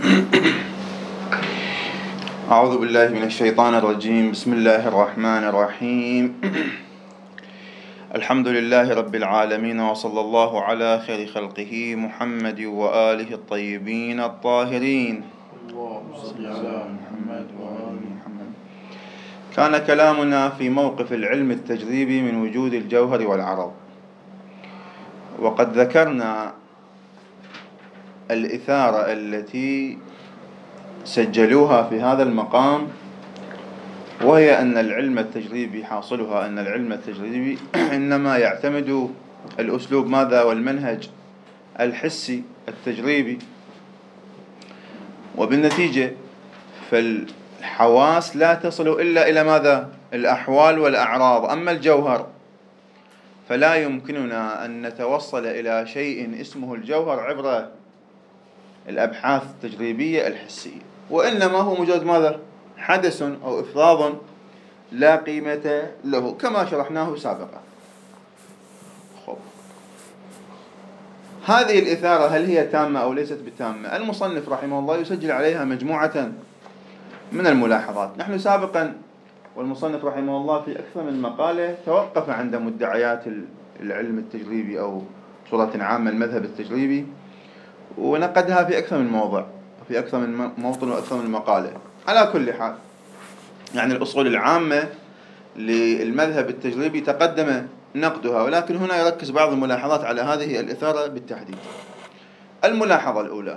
أعوذ بالله من الشيطان الرجيم. بسم الله الرحمن الرحيم. الحمد لله رب العالمين، وصلى الله على خير خلقه محمد وآله الطيبين الطاهرين. اللهم صل على محمد وآل محمد. كان كلامنا في موقف العلم التجريبي من وجود الجوهر والعرض، وقد ذكرنا الإثارة التي سجلوها في هذا المقام، وهي أن العلم التجريبي حاصلها أن العلم التجريبي إنما يعتمد الأسلوب ماذا والمنهج الحسي التجريبي، وبالنتيجة فالحواس لا تصل إلا إلى ماذا؟ الأحوال والأعراض. أما الجوهر فلا يمكننا أن نتوصل إلى شيء اسمه الجوهر عبر الأبحاث التجريبية الحسية، وإنما هو مجرد ماذا؟ حدث أو إفراض لا قيمة له، كما شرحناه سابقا. هذه الإثارة هل هي تامة أو ليست بتامة؟ المصنف رحمه الله يسجل عليها مجموعة من الملاحظات. نحن سابقا والمصنف رحمه الله في أكثر من مقالة توقف عند مدعيات العلم التجريبي أو بصورة عامة المذهب التجريبي، ونقدها في أكثر من موضع وفي أكثر من موطن وأكثر من مقالة. على كل حال، يعني الأصول العامة للمذهب التجريبي تقدم نقدها، ولكن هنا يركز بعض الملاحظات على هذه الإثارة بالتحديد. الملاحظة الأولى،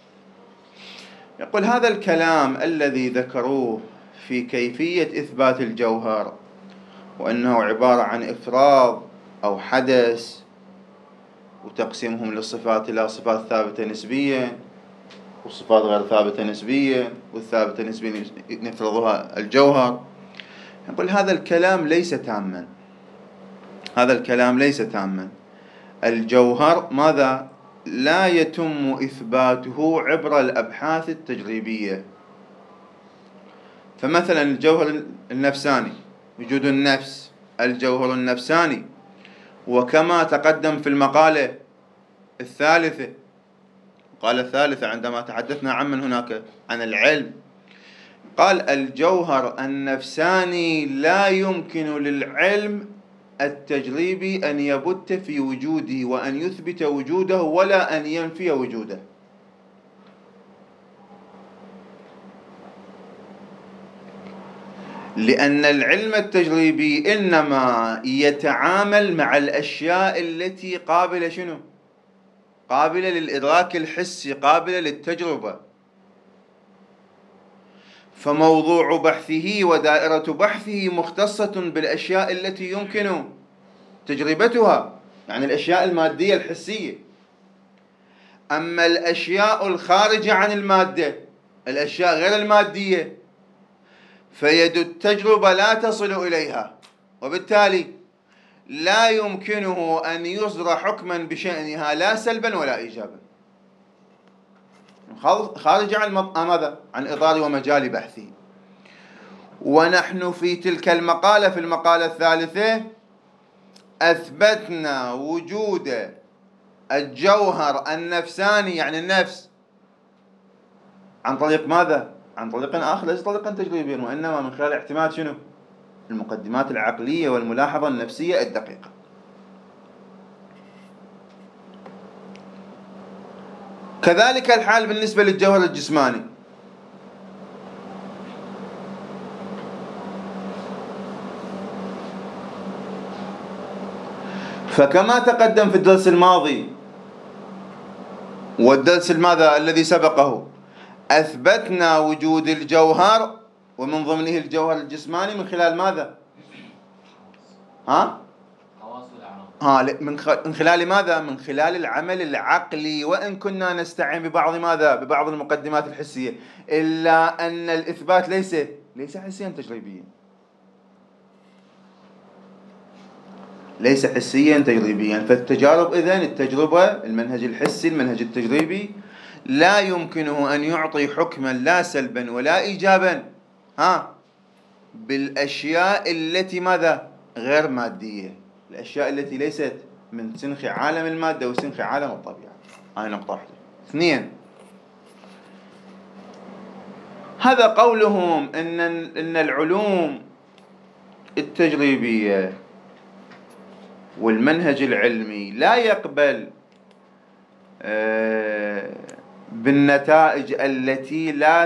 يقول هذا الكلام الذي ذكروه في كيفية إثبات الجوهر، وأنه عبارة عن إفراض أو حدث، وتقسيمهم للصفات إلى صفات ثابتة نسبيا وصفات غير ثابتة نسبيا، والثابتة نسبيا نفرضها الجوهر. يقول هذا الكلام ليس تاما، هذا الكلام ليس تاما. الجوهر ماذا؟ لا يتم إثباته عبر الأبحاث التجريبية. فمثلا الجوهر النفساني، وجود النفس، الجوهر النفساني، وكما تقدم في المقالة الثالثة، قال الثالثة عندما تحدثنا عن من هناك عن العلم، قال الجوهر النفساني لا يمكن للعلم التجريبي أن يبت في وجوده وأن يثبت وجوده ولا أن ينفي وجوده. لأن العلم التجريبي إنما يتعامل مع الأشياء التي قابلة شنو؟ قابلة للإدراك الحسي، قابلة للتجربة. فموضوع بحثه ودائرة بحثه مختصة بالأشياء التي يمكن تجربتها، يعني الأشياء المادية الحسية. أما الأشياء الخارجة عن المادة، الأشياء غير المادية، فيد التجربة لا تصل إليها، وبالتالي لا يمكنه أن يصدر حكما بشأنها لا سلبا ولا إيجابا، خارج عن ماذا؟ عن إطار ومجال بحثه. ونحن في تلك المقالة، في المقالة الثالثة، أثبتنا وجود الجوهر النفساني، يعني النفس، عن طريق ماذا؟ عن طريق آخر ليس طريقا تجريبيا، وإنما من خلال اعتماد شنو؟ المقدمات العقلية والملاحظة النفسية الدقيقة. كذلك الحال بالنسبة للجوهر الجسماني. فكما تقدم في الدرس الماضي والدرس الماذا الذي سبقه، أثبتنا وجود الجوهر ومن ضمنه الجوهر الجسماني من خلال ماذا؟ من خلال ماذا؟ من خلال العمل العقلي، وإن كنا نستعين ببعض ماذا؟ ببعض المقدمات الحسية، إلا أن الإثبات ليس حسيا تجريبيا، ليس حسيا تجريبيا. فالتجارب إذن التجربة، المنهج الحسي، المنهج التجريبي، لا يمكنه أن يعطي حكما لا سلبا ولا إيجابا بالأشياء التي ماذا؟ غير مادية، الأشياء التي ليست من سنخ عالم المادة وسنخ عالم الطبيعة. هاي نقطة واحدة. اثنين، هذا قولهم إن العلوم التجريبية والمنهج العلمي لا يقبل بالنتائج التي لا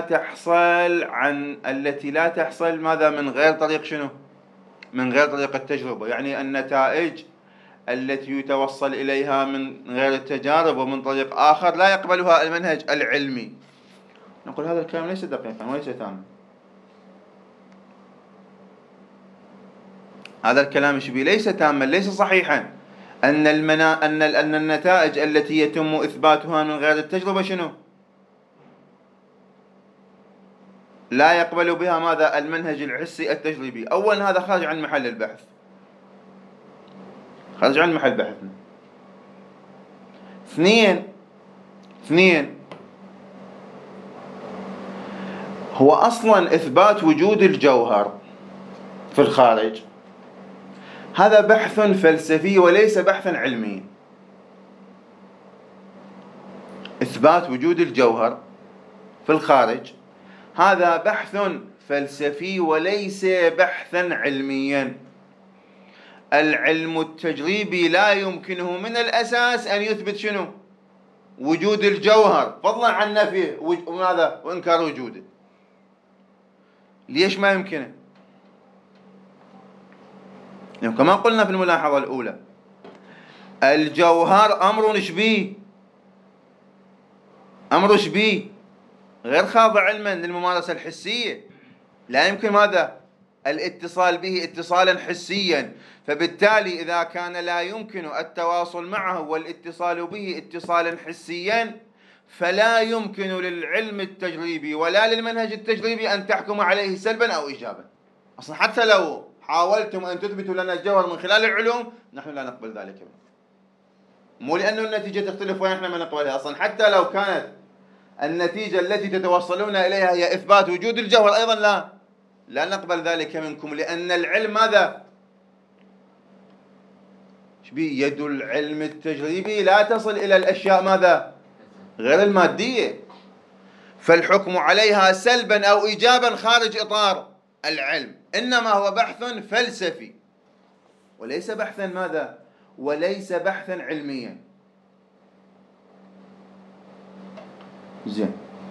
تحصل ماذا من غير طريق شنو؟ من غير طريق التجربة. يعني النتائج التي يتوصل إليها من غير التجارب ومن طريق آخر لا يقبلها المنهج العلمي. نقول هذا الكلام ليس دقيقا وليس تاما. هذا الكلام شبيه ليس تاما، ليس صحيحا أن النتائج التي يتم إثباتها من غير التجربة شنو؟ لا يقبل بها ماذا؟ المنهج الحسي التجريبي. أولا هذا خارج عن محل البحث، خارج عن محل بحثنا. اثنين هو أصلا إثبات وجود الجوهر في الخارج هذا بحث فلسفي وليس بحثا علميا. إثبات وجود الجوهر في الخارج هذا بحث فلسفي وليس بحثا علميا. العلم التجريبي لا يمكنه من الأساس أن يثبت شنو؟ وجود الجوهر، فضلا عن نفيه وماذا؟ وإنكار وجوده. ليش ما يمكنه؟ يعني كما قلنا في الملاحظة الأولى، الجوهر أمر شبيه، أمر شبيه غير خاضع علما للممارسة الحسية. لا يمكن ماذا؟ الاتصال به اتصالا حسيا. فبالتالي إذا كان لا يمكن التواصل معه والاتصال به اتصالا حسيا فلا يمكن للعلم التجريبي ولا للمنهج التجريبي أن تحكم عليه سلبا أو إيجابا. أصلا حتى لو حاولتم أن تثبتوا لنا الجوهر من خلال العلوم نحن لا نقبل ذلك، مو لأنه النتيجة تختلف ونحن ما نقبلها. أصلا حتى لو كانت النتيجة التي تتوصلون إليها هي إثبات وجود الجوهر أيضا لا نقبل ذلك منكم، لأن العلم ماذا؟ يد العلم التجريبي لا تصل إلى الأشياء ماذا؟ غير المادية، فالحكم عليها سلبا أو إيجابا خارج إطار العلم، إنما هو بحث فلسفي وليس بحثا ماذا؟ وليس بحثا علميا. زين.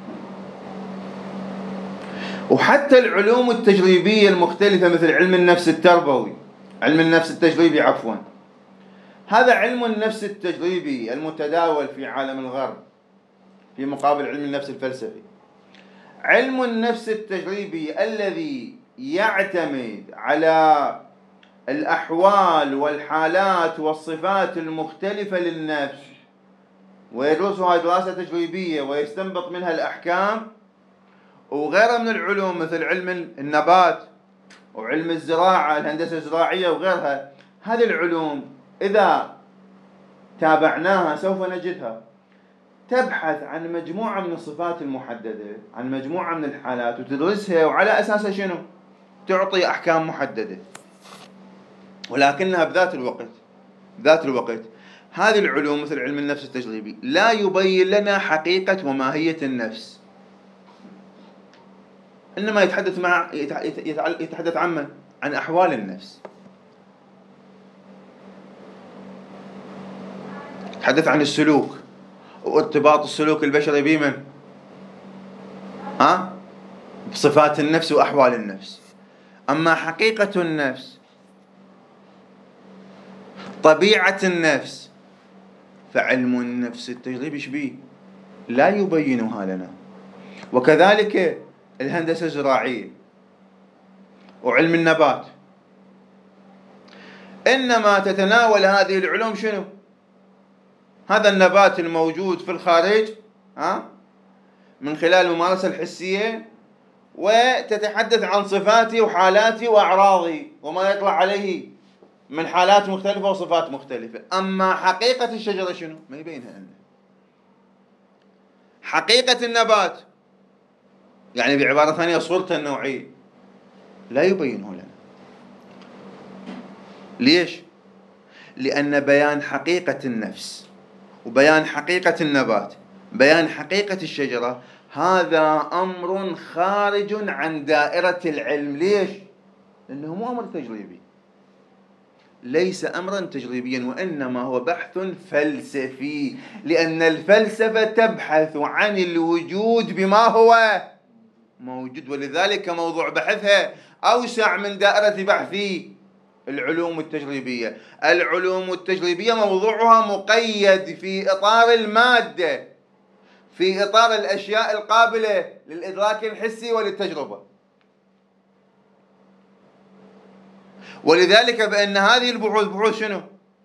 وحتى العلوم التجريبية المختلفة مثل علم النفس التربوي، علم النفس التجريبي عفوا، هذا علم النفس التجريبي المتداول في عالم الغرب في مقابل علم النفس الفلسفي. علم النفس التجريبي الذي يعتمد على الأحوال والحالات والصفات المختلفة للنفس ويدرسها دراسة تجريبية ويستنبط منها الأحكام، وغيرها من العلوم مثل علم النبات وعلم الزراعة الهندسة الزراعية وغيرها. هذه العلوم إذا تابعناها سوف نجدها تبحث عن مجموعة من الصفات المحددة، عن مجموعة من الحالات، وتدرسها وعلى أساسها شنو؟ تعطي أحكام محددة. ولكنها بذات الوقت هذه العلوم مثل علم النفس التجريبي لا يبين لنا حقيقة وماهية النفس، إنما يتحدث عن أحوال النفس، يتحدث عن السلوك وارتباط السلوك البشري بمن؟ بصفات النفس وأحوال النفس. أما حقيقة النفس، طبيعة النفس، فعلم النفس التجريبي شبيه لا يبينها لنا. وكذلك الهندسة الزراعية وعلم النبات، إنما تتناول هذه العلوم شنو؟ هذا النبات الموجود في الخارج من خلال الممارسة الحسية، وتتحدث عن صفاتي وحالاتي وأعراضي وما يطلع عليه من حالات مختلفة وصفات مختلفة. أما حقيقة الشجرة شنو؟ ما يبينها لنا. حقيقة النبات يعني بعبارة ثانية صورته النوعية لا يبينه لنا. ليش؟ لأن بيان حقيقة النفس وبيان حقيقة النبات بيان حقيقة الشجرة، هذا أمر خارج عن دائرة العلم. ليش؟ لأنه مو أمر تجريبي، ليس أمرا تجريبيا، وإنما هو بحث فلسفي، لأن الفلسفة تبحث عن الوجود بما هو موجود، ولذلك موضوع بحثها أوسع من دائرة بحث العلوم التجريبية. العلوم التجريبية موضوعها مقيد في إطار المادة، في إطار الأشياء القابلة للإدراك الحسي وللتجربة، ولذلك بأن هذه البحوث بحوث شنو؟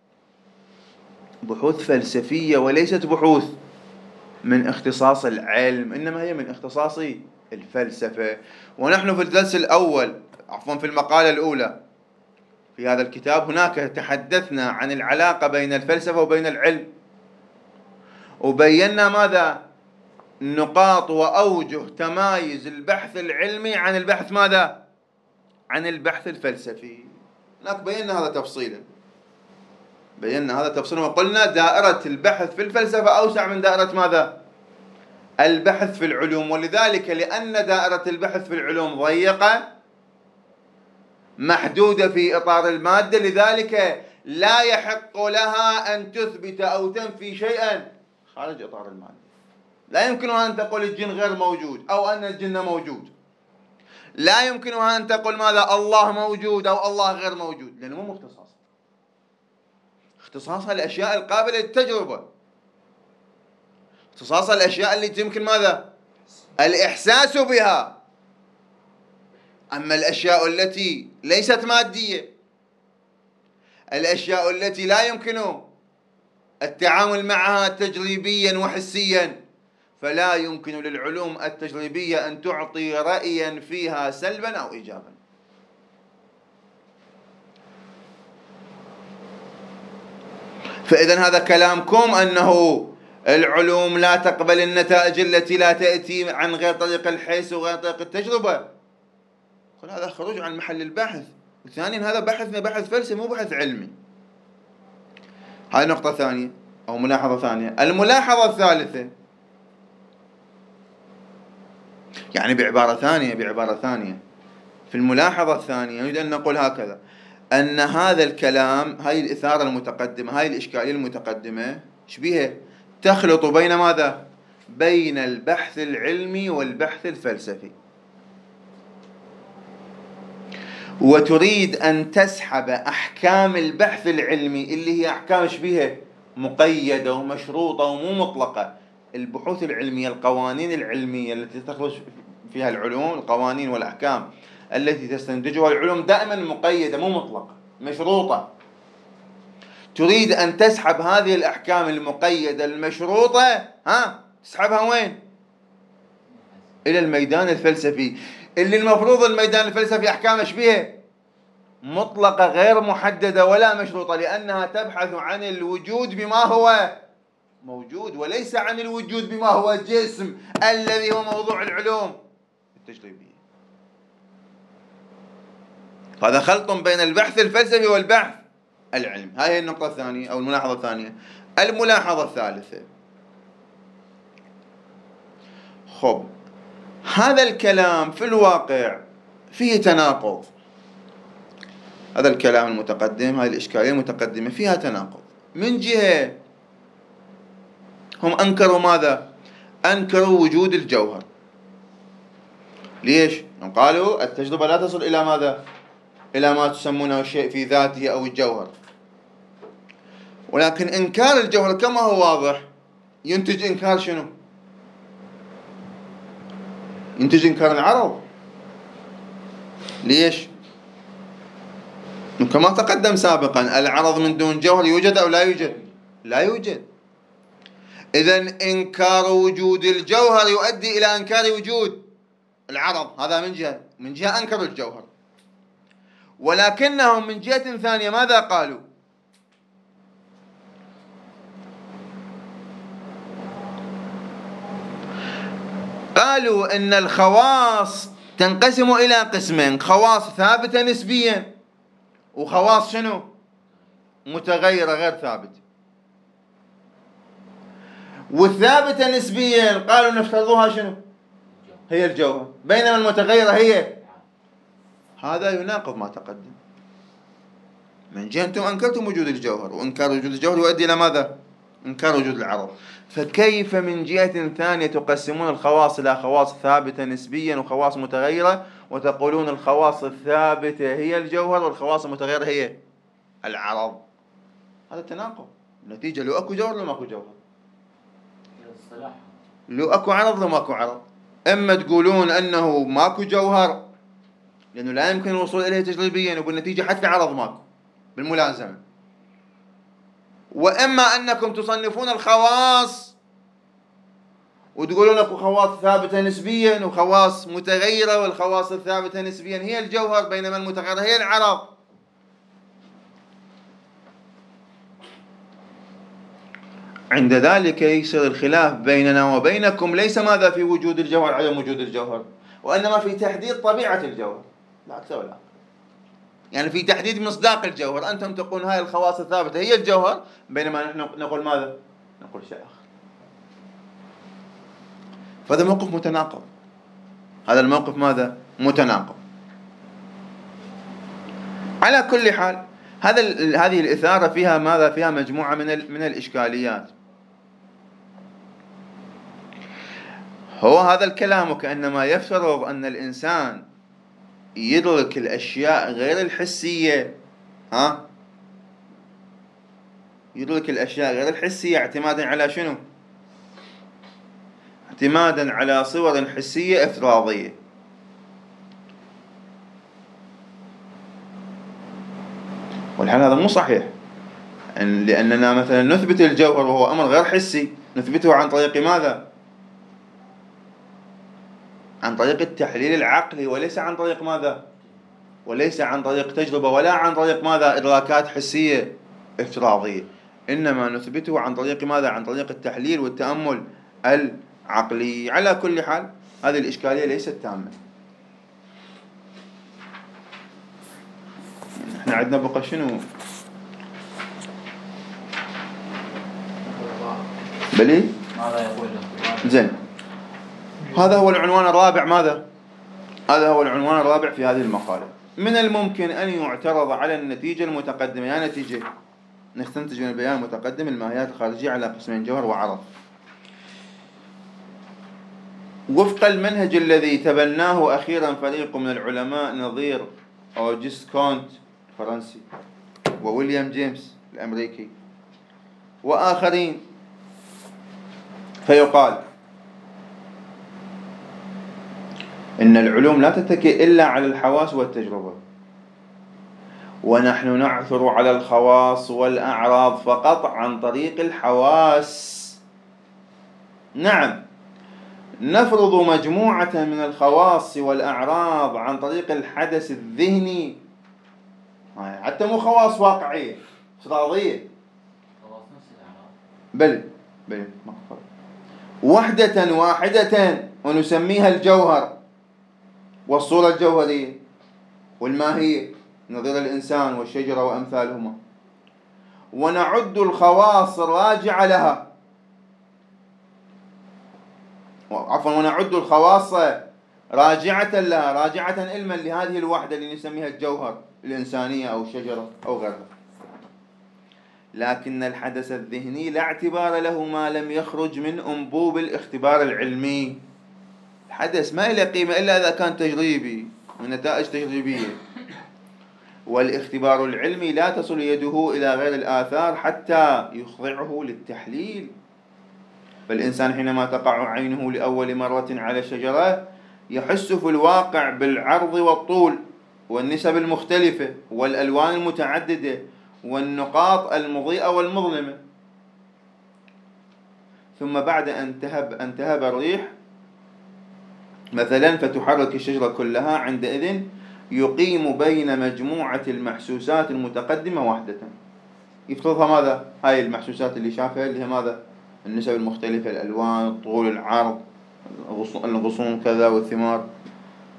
بحوث فلسفية، وليست بحوث من اختصاص العلم، إنما هي من اختصاص الفلسفة. ونحن في الدرس الأول، عفوا في المقالة الأولى في هذا الكتاب، هناك تحدثنا عن العلاقة بين الفلسفة وبين العلم، وبينا ماذا؟ نقاط وأوجه تمايز البحث العلمي عن البحث ماذا؟ عن البحث الفلسفي. هناك بينا هذا تفصيلا، بينا هذا تفصيلا، وقلنا دائرة البحث في الفلسفة أوسع من دائرة ماذا؟ البحث في العلوم، ولذلك لأن دائرة البحث في العلوم ضيقة محدودة في إطار المادة، لذلك لا يحق لها أن تثبت أو تنفي شيئا خارج إطار المادة. لا يمكنها أن تقول الجن غير موجود أو أن الجن موجود، لا يمكنها أن تقول ماذا؟ الله موجود أو الله غير موجود، لأنه مو مختصاص، اختصاصها الأشياء القابلة للتجربة، اختصاصها الأشياء اللي يمكن ماذا؟ الإحساس بها. أما الأشياء التي ليست مادية، الأشياء التي لا يمكن التعامل معها تجريبيا وحسيا، فلا يمكن للعلوم التجريبية أن تعطي رأيا فيها سلبا أو إيجابا. فإذا هذا كلامكم أنه العلوم لا تقبل النتائج التي لا تأتي عن غير طريق الحس وغير طريق التجربة، هذا خروج عن محل البحث. وثانيا هذا بحثنا بحث فلسفي مو بحث علمي. هاي نقطة ثانية أو ملاحظة ثانية. الملاحظة الثالثة، يعني بعبارة ثانية في الملاحظة الثانية نريد أن نقول هكذا: أن هذا الكلام، هاي الإثارة المتقدمة، هاي الإشكالية المتقدمة شبيها تخلط بين ماذا؟ بين البحث العلمي والبحث الفلسفي، وتريد أن تسحب أحكام البحث العلمي اللي هي أحكام شبيها مقيدة ومشروطة ومو مطلقة. البحوث العلمية، القوانين العلمية التي تخرج فيها العلوم، القوانين والأحكام التي تستنتجها العلوم دائما مقيدة مو مطلقة، مشروطة. تريد أن تسحب هذه الأحكام المقيدة المشروطة، تسحبها وين؟ إلى الميدان الفلسفي، اللي المفروض الميدان الفلسفي أحكام شبيها مطلقة غير محددة ولا مشروطة، لأنها تبحث عن الوجود بما هو موجود، وليس عن الوجود بما هو جسم الذي هو موضوع العلوم التجريبية. هذا خلط بين البحث الفلسفي والبحث العلمي. هذه النقطة الثانية أو الملاحظة الثانية. الملاحظة الثالثة، خب هذا الكلام في الواقع فيه تناقض. هذا الكلام المتقدم، هذه الإشكالية المتقدمة فيها تناقض. من جهة هم أنكروا ماذا؟ أنكروا وجود الجوهر. ليش؟ قالوا التجربة لا تصل إلى ماذا؟ إلى ما تسمونه الشيء في ذاته أو الجوهر. ولكن إنكار الجوهر كما هو واضح ينتج إنكار شنو؟ ينتج إنكار العرض. ليش؟ كما تقدم سابقا، العرض من دون جوهر يوجد أو لا يوجد؟ لا يوجد. إذن إنكار وجود الجوهر يؤدي إلى إنكار وجود العرض. هذا من جهة أنكروا الجوهر. ولكنهم من جهة ثانية ماذا قالوا؟ قالوا إن الخواص تنقسم إلى قسمين: خواص ثابتة نسبيا، وخواص شنو؟ متغيرة غير ثابتة. والثابتة نسبيا قالوا نفترضها شنو؟ هي الجوهر، بينما المتغيرة هي. هذا يناقض ما تقدم. من جهة أنتم أنكرتم وجود الجوهر، وإنكار وجود الجوهر يؤدي إلى ماذا؟ إنكار وجود العرض. فكيف من جهة ثانية تقسمون الخواص إلى خواص ثابتة نسبيا وخواص متغيرة، وتقولون الخواص الثابتة هي الجوهر والخواص المتغيرة هي العرض؟ هذا تناقض. النتيجة لو أكو جوهر لو ماكو جوهر، لو أكو عرض لو ماكو عرض. إما تقولون أنه ماكو جوهر لأنه لا يمكن الوصول إليه تجريبيا وبالنتيجة حتى عرض ماكو بالملازمة، وإما أنكم تصنفون الخواص وتقولون أكو خواص ثابتة نسبيا وخواص متغيرة، والخواص الثابتة نسبيا هي الجوهر بينما المتغيرة هي العرض. عند ذلك يصير الخلاف بيننا وبينكم ليس ماذا في وجود الجوهر عدم وجود الجوهر، وإنما في تحديد طبيعة الجوهر، لا أكثر ولا أقل. يعني في تحديد مصداق الجوهر. أنتم تقولون هاي الخواص الثابتة هي الجوهر، بينما نحن نقول ماذا؟ نقول شيء آخر. فهذا موقف متناقض. هذا الموقف ماذا؟ متناقض. على كل حال هذه الإثارة فيها ماذا؟ فيها مجموعة من الإشكاليات. هو هذا الكلام كأنما يفترض أن الإنسان يدرك الأشياء غير الحسية، يدرك الأشياء غير الحسية اعتمادا على شنو؟ اعتمادا على صور حسية افتراضية. والحال هذا مو صحيح، لأننا مثلا نثبت الجوهر وهو أمر غير حسي، نثبته عن طريق ماذا؟ عن طريق التحليل العقلي، وليس عن طريق ماذا؟ وليس عن طريق تجربة، ولا عن طريق ماذا؟ إدراكات حسية افتراضية. إنما نثبته عن طريق ماذا؟ عن طريق التحليل والتأمل العقلي. على كل حال هذه الإشكالية ليست تامة. احنا عندنا بقى شنو؟ بلي؟ ماذا يقول؟ زين، هذا هو العنوان الرابع. ماذا؟ هذا هو العنوان الرابع في هذه المقالة. من الممكن أن يعترض على النتيجة المتقدمة. يا نتيجة نستنتج من البيان المتقدم الماهيات الخارجية على قسمين جوهر وعرض وفق المنهج الذي تبناه أخيرا فريق من العلماء نظير أوجست كونت الفرنسي وويليام جيمس الأمريكي وآخرين. فيقال إن العلوم لا تتكئ إلا على الحواس والتجربة، ونحن نعثر على الخواص والأعراض فقط عن طريق الحواس. نعم، نفرض مجموعة من الخواص والأعراض عن طريق الحدث الذهني، حتى مو خواص واقعية افتراضية، بل وحدة واحدة، ونسميها الجوهر والصورة الجوهرية والماهية نظير الإنسان والشجرة وأمثالهما، ونعد الخواص الراجعة لها، ونعد الخواص راجعة لها، راجعة علما لهذه الوحدة اللي نسميها الجوهر الإنسانية أو الشجرة أو غيرها. لكن الحدث الذهني لا اعتبار له ما لم يخرج من أنبوب الاختبار العلمي. الحدث ما له قيمة إلا إذا كان تجريبي ونتائج تجريبية، والاختبار العلمي لا تصل يده إلى غير الآثار حتى يخضعه للتحليل. فالإنسان حينما تقع عينه لأول مرة على شجرة يحس في الواقع بالعرض والطول والنسب المختلفة والألوان المتعددة والنقاط المضيئة والمظلمة، ثم بعد أن تهب الريح مثلا فتحرك الشجرة كلها، عندئذ يقيم بين مجموعة المحسوسات المتقدمة وحدة يفترضها ماذا؟ هاي المحسوسات اللي شافها اللي هي ماذا؟ النسب المختلفة، الألوان، الطول، العرض، الغصون كذا والثمار،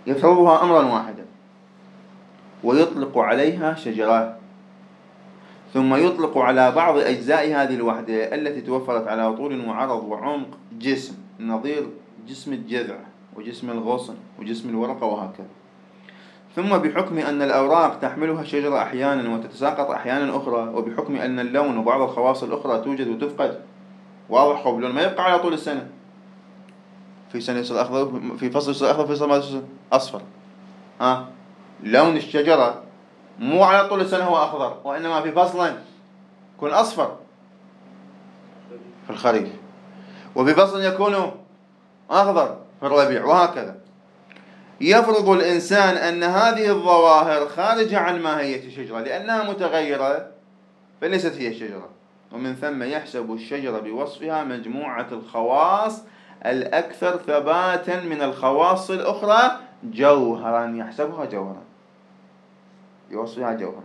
يفترضها أمرا واحدا ويطلق عليها شجرات. ثم يطلق على بعض أجزاء هذه الوحدة التي توفرت على طول وعرض وعمق جسم نظير جسم الجذع وجسم الغصن وجسم الورقة وهكذا. ثم بحكم أن الأوراق تحملها الشجرة أحيانا وتتساقط أحيانا أخرى، وبحكم أن اللون وبعض الخواص الأخرى توجد وتفقد، واضح قبل ما يبقى على طول السنة، في سنة يصير أخضر، في فصل يصير أخضر، في فصل يصير أصفر. لون الشجرة مو على طول السنة هو أخضر، وإنما في فصل يكون أصفر في الخريف، وفي فصل يكون أخضر في الربيع، وهكذا. يفرض الإنسان أن هذه الظواهر خارجة عن ماهية الشجرة لأنها متغيرة فليست هي الشجرة، ومن ثم يحسب الشجرة بوصفها مجموعة الخواص الأكثر ثباتا من الخواص الأخرى جوهرا، يحسبها جوهرا بوصفها جوهرا،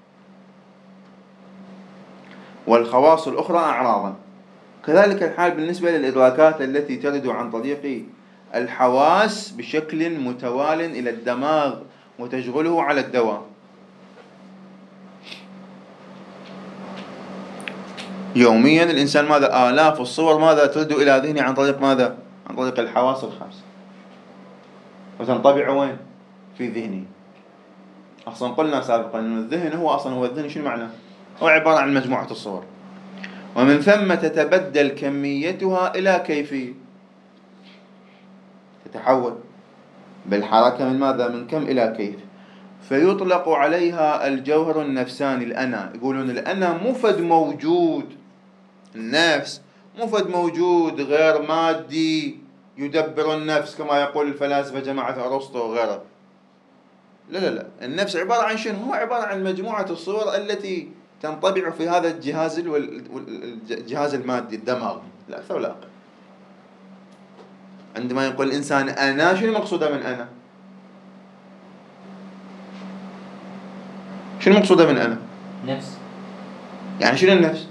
والخواص الأخرى أعراضا. كذلك الحال بالنسبة للإدراكات التي ترد عن طريق الحواس بشكل متوال إلى الدماغ وتشغله على الدوام. يوميا الإنسان ماذا؟ آلاف الصور ماذا ترد إلى ذهنه عن طريق ماذا؟ عن طريق الحواس الخمس، وتنطبع وين؟ في ذهنه. أصلا قلنا سابقا أن الذهن هو الذهن شنو معناه؟ هو عبارة عن مجموعة الصور، ومن ثم تتبدل كميتها إلى كيفية، تتحول بالحركة من ماذا؟ من كم إلى كيف، فيطلق عليها الجوهر النفساني، الأنا. يقولون الأنا مفد موجود، النفس مفد موجود غير مادي يدبر النفس كما يقول الفلاسفة جماعة أرسطو وغيره. لا، النفس عبارة عن شنو؟ هو عبارة عن مجموعة الصور التي تنطبع في هذا الجهاز المادي، الدماغ، لا أكثر ولا أقل. عندما يقول الإنسان أنا، شنو مقصوده من أنا؟ شنو مقصوده من أنا؟ نفس. يعني شنو النفس؟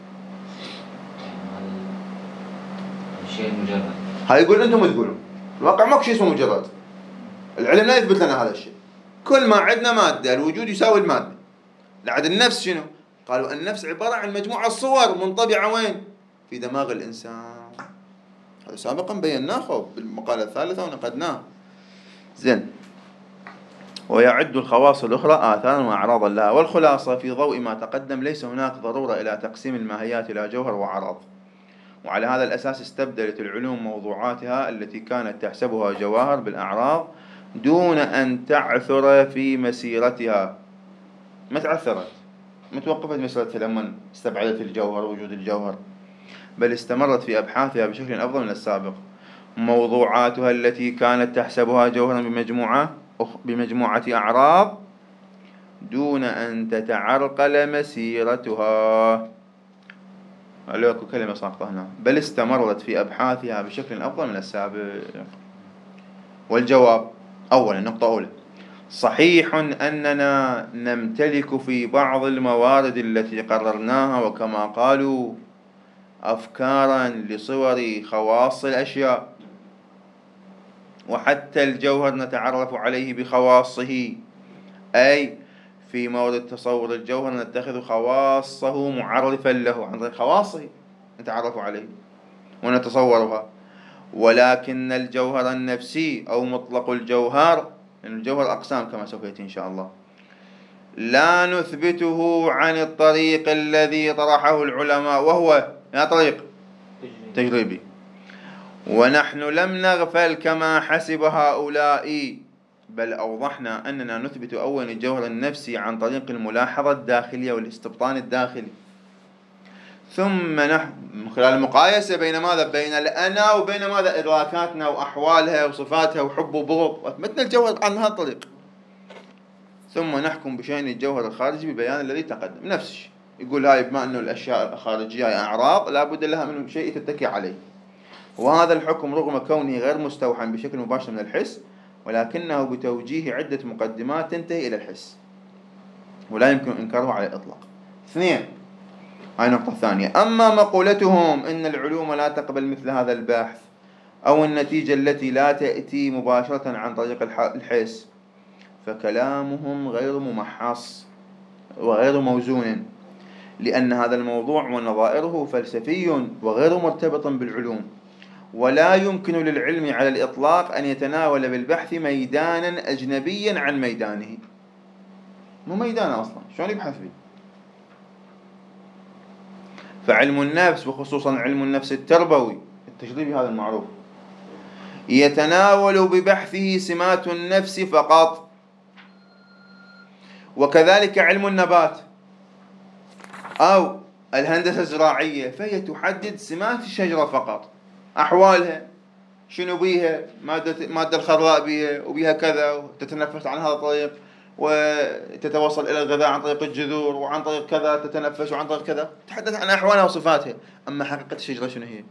الشيء المجرد. هاي يقول أنتم تقولون الواقع ماكو شيء اسمه مجرد، العلم لا يثبت لنا هذا الشيء. كل ما عندنا مادة، الوجود يساوي المادة. لعد النفس شنو؟ قالوا النفس عبارة عن مجموعة صور منطبعة وين؟ في دماغ الإنسان. هذا سابقا بيناه بالمقالة الثالثة ونقدناه. زين. ويعد الخواص الأخرى آثارا وأعراضا لها. والخلاصة في ضوء ما تقدم ليس هناك ضرورة إلى تقسيم الماهيات إلى جوهر وعرض، وعلى هذا الأساس استبدلت العلوم موضوعاتها التي كانت تحسبها جواهر بالأعراض دون أن تعثر في مسيرتها. ما تعثرت، ما توقفت مسيرتها لما استبعدت الجوهر وجود الجوهر، بل استمرت في أبحاثها بشكل أفضل من السابق. موضوعاتها التي كانت تحسبها جوهرا بمجموعة أعراض دون أن تتعرقل مسيرتها. عليكم كلمة ساقطة هنا، بل استمرت في أبحاثها بشكل أفضل من السابق. والجواب: أولا، نقطة أولى، صحيح أننا نمتلك في بعض الموارد التي قررناها وكما قالوا أفكارا لصور خواص الأشياء، وحتى الجوهر نتعرف عليه بخواصه، أي في مورد تصور الجوهر نتخذ خواصه معرفا له، عن طريق خواصه نتعرف عليه ونتصورها. ولكن الجوهر النفسي أو مطلق الجوهر، لأن الجوهر أقسام كما سوف يأتي إن شاء الله، لا نثبته عن الطريق الذي طرحه العلماء، وهو طريق تجريبي. ونحن لم نغفل كما حسب هؤلاء، بل أوضحنا أننا نثبت أولا الجوهر النفسي عن طريق الملاحظة الداخلية والاستبطان الداخلي، ثم نحن من خلال المقايسة بين ماذا؟ بين الأنا وبين ماذا؟ إدراكاتنا وأحوالها وصفاتها وحب وبغض، وأثبتنا الجوهر عن هذا الطريق. ثم نحكم بشأن الجوهر الخارجي بالبيان الذي تقدم. نفس الشيء يقول هاي بما أنه الأشياء الخارجية هي أعراض لابد لها من شيء تتكي عليه، وهذا الحكم رغم كونه غير مستوحى بشكل مباشر من الحس، ولكنه بتوجيه عدة مقدمات تنتهي إلى الحس، ولا يمكن إنكاره على الإطلاق. اثنين، هاي نقطة ثانية، أما مقولتهم إن العلوم لا تقبل مثل هذا البحث أو النتيجة التي لا تأتي مباشرة عن طريق الحس، فكلامهم غير ممحص وغير موزون، لأن هذا الموضوع ونظائره فلسفي وغير مرتبط بالعلوم، ولا يمكن للعلم على الإطلاق أن يتناول بالبحث ميدانا أجنبيا عن ميدانه. مو ميدانه أصلا، شلون يبحث فيه؟ فعلم النفس وخصوصا علم النفس التربوي التجريبي هذا المعروف يتناول ببحثه سمات النفس فقط، وكذلك علم النبات أو الهندسة الزراعية، فهي تحدد سمات الشجرة فقط، أحوالها شنو بيها، مادة الخضراء بيها وبيها كذا، وتتنفس عن هذا الطريق، وتتوصل إلى الغذاء عن طريق الجذور، وعن طريق كذا تتنفس، وعن طريق كذا، تتحدث عن أحوالها وصفاتها. أما حقيقة الشجرة شنو هي؟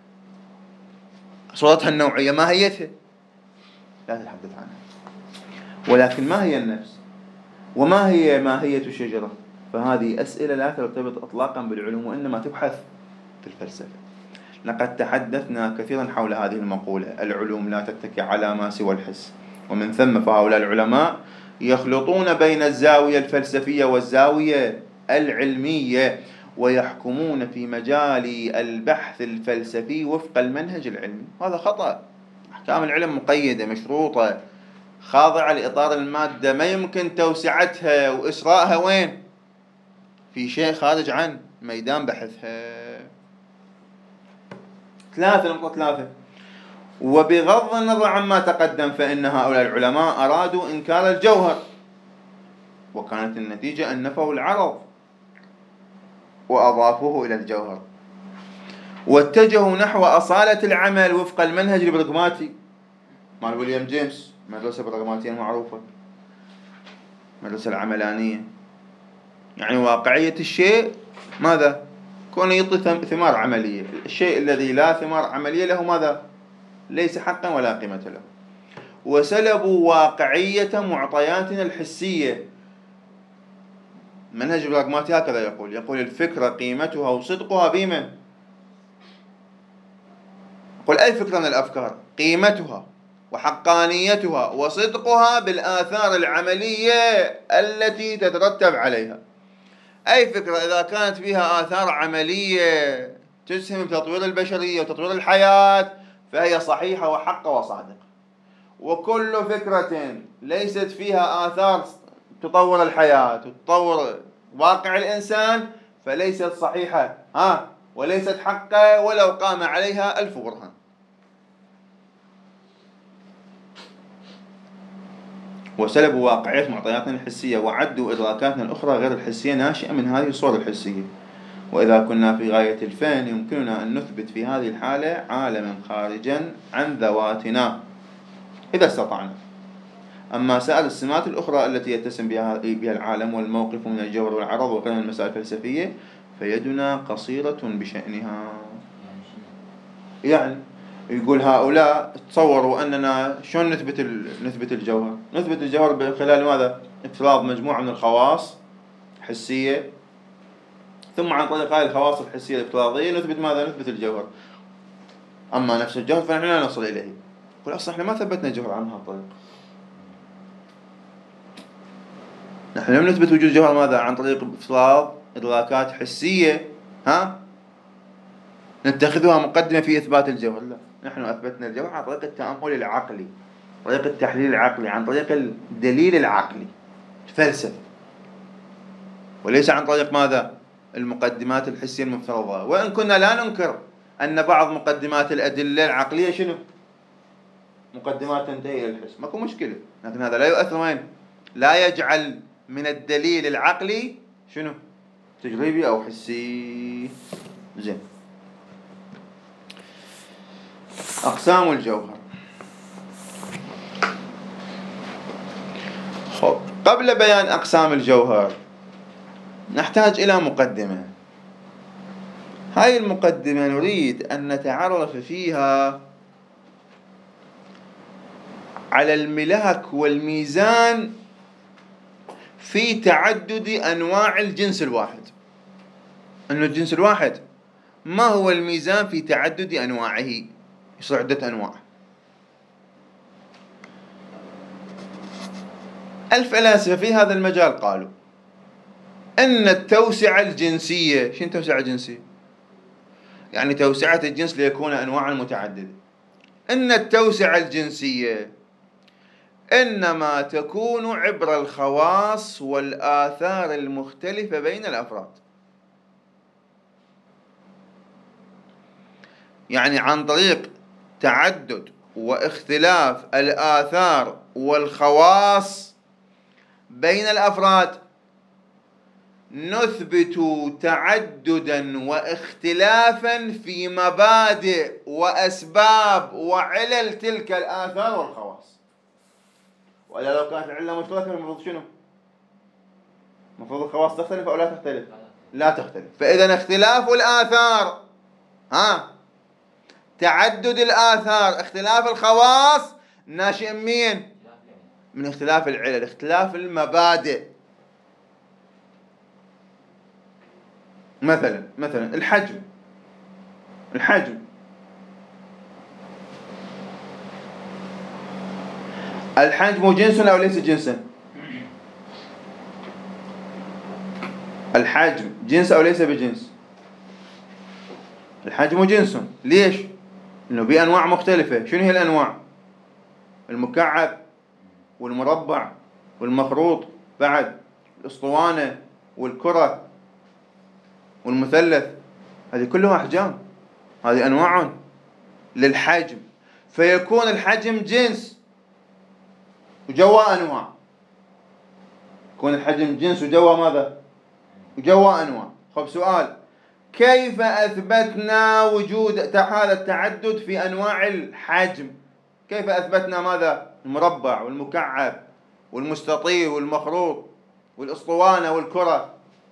صورتها النوعية، ماهيتها لا تتحدث عنها. ولكن ما هي النفس؟ وما هي ماهية الشجرة؟ فهذه أسئلة لا ترتبط إطلاقا بالعلوم، وإنما تبحث في الفلسفة. لقد تحدثنا كثيرا حول هذه المقولة: العلوم لا تتكي على ما سوى الحس. ومن ثم فهؤلاء العلماء يخلطون بين الزاوية الفلسفية والزاوية العلمية، ويحكمون في مجال البحث الفلسفي وفق المنهج العلمي. هذا خطأ. أحكام العلم مقيدة، مشروطة، خاضعة لإطار المادة، ما يمكن توسعتها وإسراءها وين؟ في شيء خارج عن ميدان بحثها. 3. وبغض النظر عما تقدم، فإن هؤلاء العلماء أرادوا إنكار الجوهر، وكانت النتيجة أن نفوا العرض وأضافوه إلى الجوهر، واتجهوا نحو أصالة العمل وفق المنهج البراغماتي مال ويليام جيمس، مدرسة براغماتية معروفة، مدرسة العملانية. يعني واقعية الشيء ماذا؟ كون يعطي ثمار عملية. الشيء الذي لا ثمار عملية له ماذا؟ ليس حقا ولا قيمة له. وسلبوا واقعية معطياتنا الحسية. منهج البراغماتي هكذا يقول الفكرة قيمتها وصدقها بمن؟ يقول أي فكرة من الأفكار قيمتها وحقانيتها وصدقها بالآثار العملية التي تترتب عليها. أي فكرة إذا كانت فيها آثار عملية تسهم بتطوير البشرية وتطوير الحياة فهي صحيحة وحقة وصادقة. وكل فكرة ليست فيها آثار تطور الحياة وتطور واقع الإنسان فليست صحيحة وليست حقة ولو قام عليها 1000 برهان. وسلبوا واقعية معطياتنا الحسية، وعدوا إدراكاتنا الأخرى غير الحسية ناشئة من هذه الصور الحسية. وإذا كنا في غاية الفهم يمكننا أن نثبت في هذه الحالة عالما خارجا عن ذواتنا إذا استطعنا. أما سائر السمات الأخرى التي يتسم بها العالم والموقف من الجوهر والعرض وغير المسائل الفلسفية فيدنا قصيرة بشأنها. يعني يقول هؤلاء تصوروا أننا شلون نثبت الجوهر؟ نثبت الجوهر من خلال ماذا؟ افتراض مجموعة من الخواص حسية، ثم عن طريق هذه الخواص الحسية الافتراضية نثبت ماذا؟ نثبت الجوهر. أما نفس الجوهر فنحن لا نصل إليه. يقول أصلا احنا ما ثبتنا الجوهر عن هذا الطريق. نحن لم نثبت وجود الجوهر ماذا؟ عن طريق افتراض إدراكات حسية نتخذها مقدمة في إثبات الجوهر. لا، نحن أثبتنا الجوهر عن طريق التأمل العقلي، طريق التحليل العقلي، عن طريق الدليل العقلي الفلسفي، وليس عن طريق ماذا؟ المقدمات الحسية المفترضة. وإن كنا لا ننكر أن بعض مقدمات الأدلة العقلية شنو؟ مقدمات تنتهي إلى الحس، ماكو مشكلة، لكن هذا لا يؤثر وين؟ لا يجعل من الدليل العقلي شنو؟ تجريبي أو حسي. زين. أقسام الجوهر. قبل بيان أقسام الجوهر نحتاج إلى مقدمة. هاي المقدمة نريد أن نتعرف فيها على الملاك والميزان في تعدد أنواع الجنس الواحد. أن الجنس الواحد ما هو الميزان في تعدد أنواعه؟ يصير عدة أنواع. الفلاسفة في هذا المجال قالوا أن التوسعة الجنسية، شنو التوسعة الجنسية؟ يعني توسعة الجنس ليكون أنواعا متعددة. أن التوسعة الجنسية إنما تكون عبر الخواص والآثار المختلفة بين الأفراد. يعني عن طريق تعدد واختلاف الآثار والخواص بين الأفراد نثبت تعددا واختلافا في مبادئ وأسباب وعلل تلك الآثار والخواص. وإلا لو كانت العلة مشتركة المفروض شنو؟ المفروض الخواص تختلف أو لا تختلف؟ لا تختلف. فإذا اختلاف الآثار تعدد الآثار اختلاف الخواص ناشئ مين؟ من اختلاف العلل، اختلاف المبادئ. مثلا الحجم الحجم جنس أو ليس جنسا؟ الحجم جنس أو ليس بجنس؟ الحجم جنس. ليش؟ إنه بأنواع مختلفة. شنو هي الأنواع؟ المكعب والمربع والمخروط، بعد الأسطوانة والكرة والمثلث، هذه كلها أحجام، هذه أنواع للحجم. فيكون الحجم جنس وجوا أنواع. يكون الحجم جنس وجوا ماذا؟ وجوا أنواع. خب سؤال، كيف أثبتنا وجود هذا التعدد في أنواع الحجم؟ كيف أثبتنا ماذا؟ المربع والمكعب والمستطيل والمخروط والأسطوانة والكرة.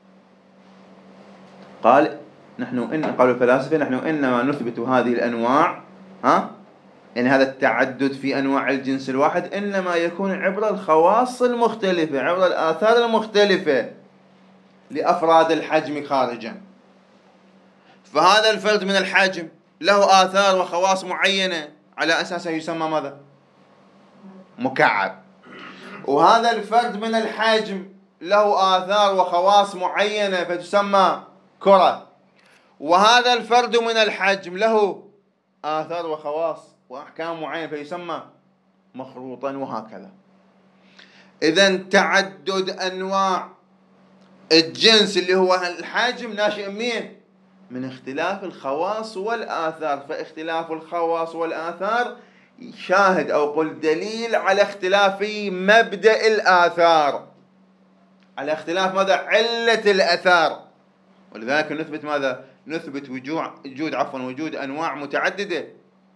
قالوا الفلاسفة نحن إنما نثبت هذه الأنواع يعني هذا التعدد في أنواع الجنس الواحد إنما يكون عبر الخواص المختلفة، عبر الآثار المختلفة لأفراد الحجم خارجا. فهذا الفرد من الحجم له آثار وخواص معينة، على أساسها يسمى ماذا؟ مكعب. وهذا الفرد من الحجم له آثار وخواص معينة فتسمى كرة. وهذا الفرد من الحجم له آثار وخواص وأحكام معينة فيسمى مخروطا، وهكذا. إذن تعدد أنواع الجنس اللي هو الحجم ناشئ من اختلاف الخواص والآثار. فاختلاف الخواص والآثار شاهد أو قل دليل على اختلاف مبدأ الآثار، على اختلاف ماذا؟ علة الآثار. ولذلك نثبت ماذا؟ نثبت وجود أنواع متعددة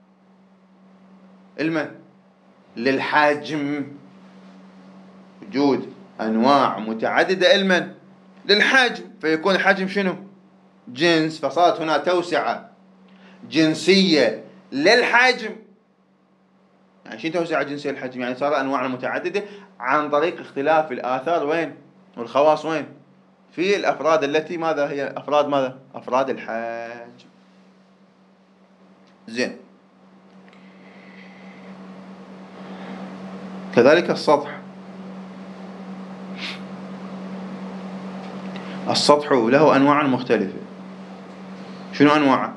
للحجم. وجود أنواع متعددة للحجم، فيكون الحجم شنو؟ جنس. فصارت هنا توسعة جنسية للحجم. يعني شنو توسعة جنسية للحجم؟ يعني صار أنواع متعددة عن طريق اختلاف الآثار وين؟ والخواص وين؟ في الأفراد التي ماذا هي أفراد ماذا؟ أفراد الحجم. زين. كذلك السطح له أنواع مختلفة. شنو أنواعه؟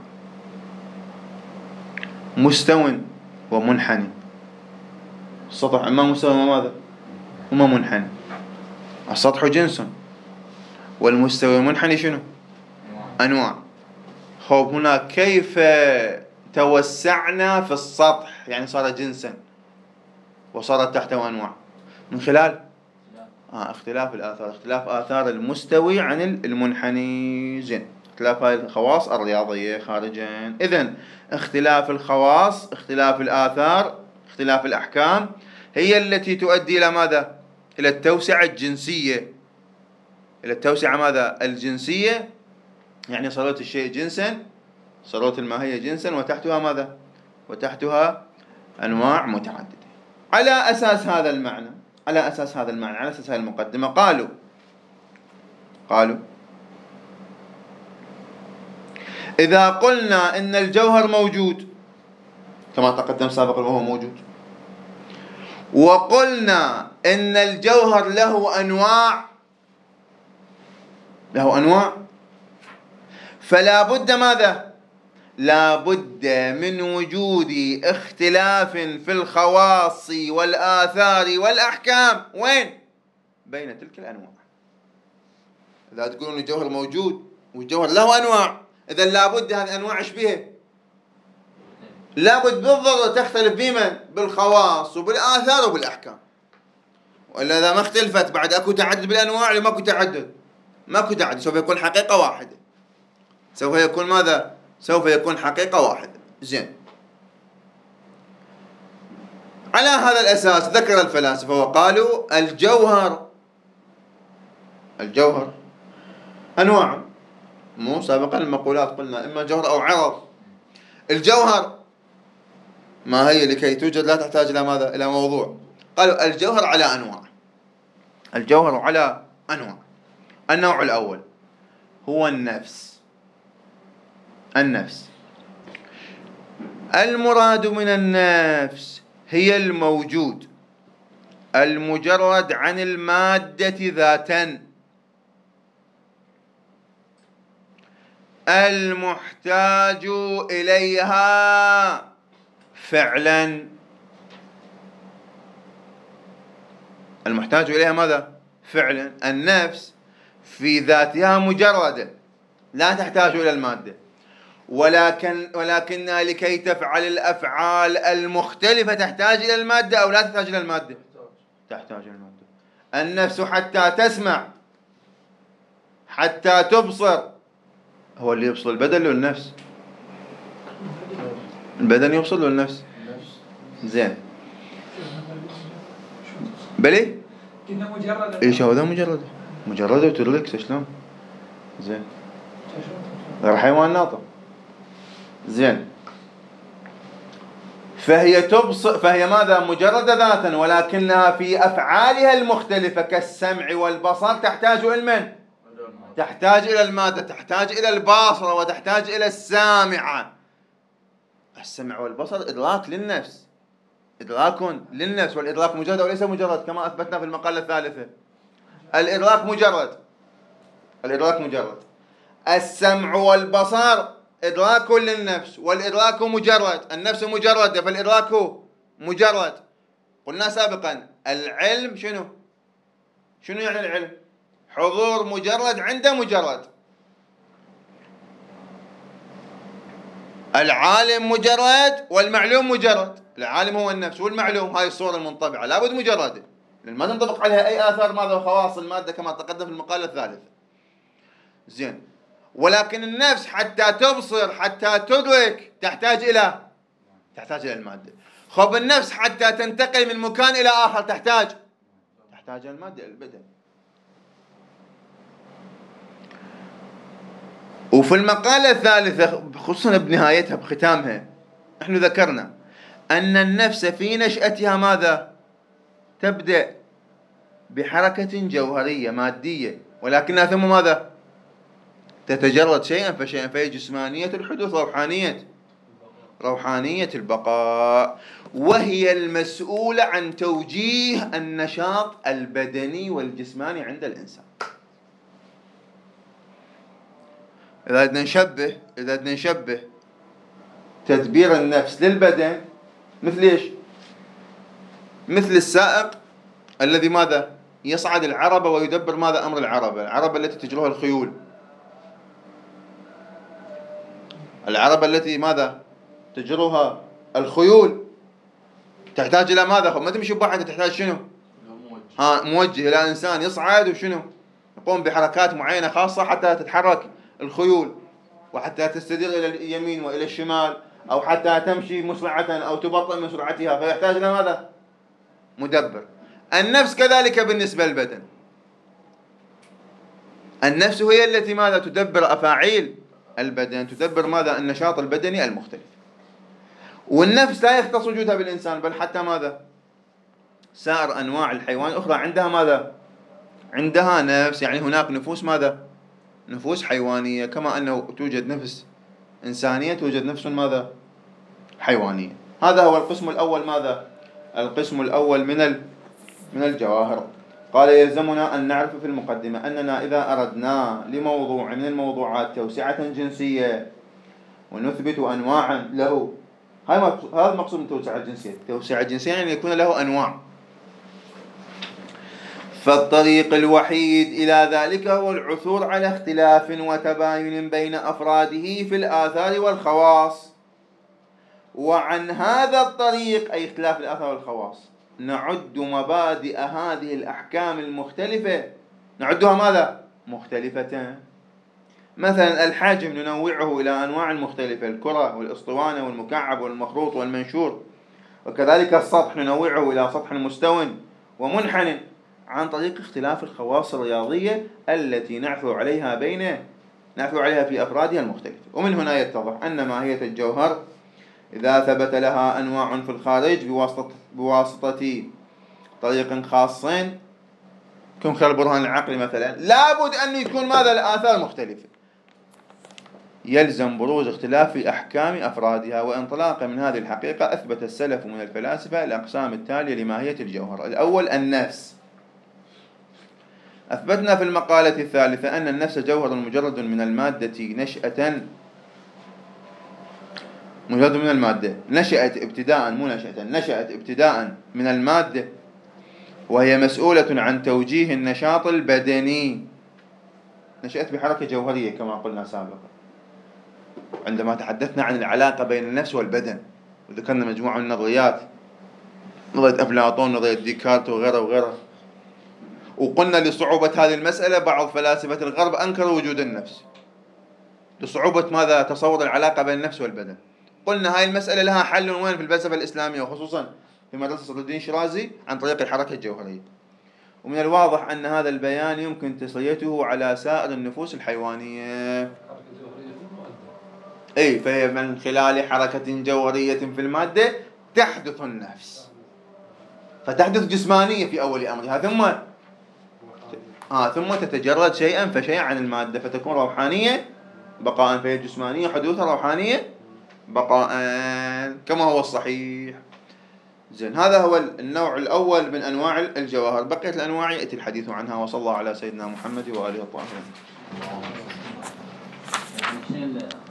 مستو ومنحني. السطح إما مستوى وما ماذا؟ وما منحني. السطح جنس، والمستوى والمنحني شنو؟ أنواع. خب هنا كيف توسعنا في السطح؟ يعني صار جنسا وصارت تحته أنواع من خلال اختلاف الآثار، اختلاف آثار المستوي عن المنحني. زين. اختلاف هذه الخواص الرياضية خارجا. إذن اختلاف الخواص، اختلاف الآثار، اختلاف الأحكام هي التي تؤدي إلى ماذا؟ إلى التوسعة الجنسية. إلى التوسعة ماذا؟ الجنسية. يعني صارت الشيء جنسا، صارت الماهية جنسا، وتحتها ماذا؟ وتحتها أنواع متعددة. على أساس هذا المعنى، على أساس هذه المقدمة، قالوا إذا قلنا إن الجوهر موجود كما تقدم سابقا وهو موجود، وقلنا إن الجوهر له أنواع، له أنواع. فلا بد ماذا؟ لا بد من وجود اختلاف في الخواص والآثار والأحكام. وين؟ بين تلك الأنواع. إذا تقولون الجوهر موجود والجوهر له أنواع، إذا لا بد هذه الأنواع إيش بها؟ لا بد بالضرورة تختلف بمن؟ بالخواص وبالآثار وبالأحكام. وإلا إذا ما اختلفت بعد أكو تعدد بالأنواع، ولا ماكو تعدد؟ ماكو تعدد، سوف يكون حقيقة واحدة. سوف يكون ماذا؟ سوف يكون حقيقة واحدة. زين. على هذا الأساس ذكر الفلاسفة وقالوا الجوهر أنواع. مو سابقا المقولات قلنا إما جوهر أو عرض. الجوهر ما هي لكي توجد لا تحتاج إلى ماذا؟ إلى موضوع. قالوا الجوهر على أنواع. الجوهر على أنواع. النوع الأول هو النفس. المراد من النفس هي الموجود المجرد عن المادة ذاتا، المحتاج إليها فعلا. المحتاج إليها ماذا؟ فعلا. النفس في ذاتها مجردة لا تحتاج إلى المادة، ولكنها لكي تفعل الأفعال المختلفة تحتاج إلى المادة أو لا تحتاج إلى المادة؟ تحتاج إلى المادة. النفس حتى تسمع، حتى تبصر. هو اللي يبصر البدن ولا النفس؟ البدن يبصر ولا النفس؟ زين. بلي؟ ايش هذا مجرد وتريلاكس شلون؟ زين. غير حيوان ناطق. زين. فهي تبصر، فهي ماذا؟ مجردة ذاتا، ولكنها في أفعالها المختلفة كالسمع والبصر تحتاج إلى من؟ تحتاج إلى المادة، تحتاج إلى الباصرة وتحتاج إلى السامعة. السمع والبصر إدراك للنفس، إدراك للنفس، والإدراك مجرد وليس مجرد كما أثبتنا في المقالة الثالثة. الإدراك مجرد. السمع والبصر إدراك للنفس، والإدراك مجرد. النفس مجردة فالإدراك مجرد. قلنا سابقا العلم شنو يعني العلم؟ حضور مجرد عند مجرد. العالم مجرد والمعلوم مجرد. العالم هو النفس والمعلوم هاي الصورة المنطبعة لابد مجردة، لأن ما تنطبق عليها أي آثار ماذا وخواص المادة كما تقدم في المقالة الثالثة. زين. ولكن النفس حتى تبصر، حتى تدرك تحتاج إلى المادة. خب النفس حتى تنتقل من مكان إلى آخر تحتاج المادة، البدن. وفي المقالة الثالثة خصوصا بنهايتها بختامها نحن ذكرنا أن النفس في نشأتها ماذا؟ تبدأ بحركة جوهرية مادية، ولكنها ثم ماذا؟ تتجرد شيئا فشيئا، فهي جسمانية الحدوث، روحانية البقاء، وهي المسؤولة عن توجيه النشاط البدني والجسماني عند الإنسان. إذا بدنا نشبه تدبير النفس للبدن مثل إيش؟ مثل السائق الذي ماذا؟ يصعد العربة ويدبر ماذا؟ أمر العربة التي تجرها الخيول. العربة التي ماذا؟ تجرها الخيول تحتاج إلى ماذا؟ ما تمشي بواحدة، تحتاج شنو؟ موجه إلى إنسان يصعد وشنو؟ يقوم بحركات معينة خاصة حتى تتحرك الخيول، وحتى تستدير إلى اليمين وإلى الشمال، أو حتى تمشي مسرعة أو تبطئ من سرعتها، فيحتاج إلى ماذا؟ مدبر. النفس كذلك بالنسبة للبدن. النفس هي التي ماذا؟ تدبر أفاعيل البدن، تدبر ماذا؟ النشاط البدني المختلف. والنفس لا يختص وجودها بالإنسان، بل حتى ماذا؟ سائر أنواع الحيوان الأخرى عندها ماذا؟ عندها نفس. يعني هناك نفوس ماذا؟ نفوس حيوانية، كما أنه توجد نفس إنسانية توجد نفس ماذا؟ حيوانية. هذا هو القسم الأول ماذا؟ القسم الأول من الجواهر. قال يلزمنا أن نعرف في المقدمة أننا إذا أردنا لموضوع من الموضوعات توسعة جنسية ونثبت أنواعا له، هذا المقصود من التوسعة الجنسية. التوسعة الجنسية يعني يكون له أنواع، فالطريق الوحيد إلى ذلك هو العثور على اختلاف وتباين بين أفراده في الآثار والخواص. وعن هذا الطريق، أي اختلاف الآثار والخواص، نعد مبادئ هذه الأحكام المختلفة، نعدها ماذا؟ مختلفة. مثلا الحجم ننوعه إلى أنواع مختلفة، الكرة والأسطوانة والمكعب والمخروط والمنشور. وكذلك السطح ننوعه إلى سطح مستو ومنحن، عن طريق اختلاف الخواص الرياضية التي نعثر عليها في أفرادها المختلفة. ومن هنا يتضح أن ماهية الجوهر إذا ثبت لها أنواع في الخارج بواسطة طريق خاصين كم خلال البرهان العقلي مثلا، لابد أن يكون ماذا؟ الآثار مختلفة. يلزم بروز اختلاف في أحكام أفرادها. وانطلاقا من هذه الحقيقة أثبت السلف من الفلاسفة الأقسام التالية لماهية الجوهر. الأول النفس. أثبتنا في المقالة الثالثة أن النفس جوهر مجرد من المادة نشأت ابتداء من المادة، وهي مسؤولة عن توجيه النشاط البدني. نشأت بحركة جوهرية كما قلنا سابقا عندما تحدثنا عن العلاقة بين النفس والبدن، وذكرنا مجموعة من النظريات، نظرية أفلاطون، نظرية ديكارت وغيره. وقلنا لصعوبة هذه المسألة بعض فلاسفة الغرب أنكروا وجود النفس لصعوبة ماذا؟ تصور العلاقة بين النفس والبدن. قلنا هاي المسألة لها حل وين؟ في الفلسفة الإسلامية، وخصوصا في مدرسة صدر الدين شيرازي عن طريق الحركة الجوهرية. ومن الواضح أن هذا البيان يمكن تسريته على سائر النفوس الحيوانية. فهي من خلال حركة جوهرية في المادة تحدث النفس، فتحدث جسمانية في أول أمرها، ثم تتجرد شيئا فشيئا عن المادة فتكون روحانية بقاء، فهي جسمانية حدوثا، روحانية بقاء، كما هو الصحيح. زين، هذا هو النوع الأول من أنواع الجواهر. بقية الأنواع يأتي الحديث عنها. وصلى الله على سيدنا محمد وآله الطاهرين.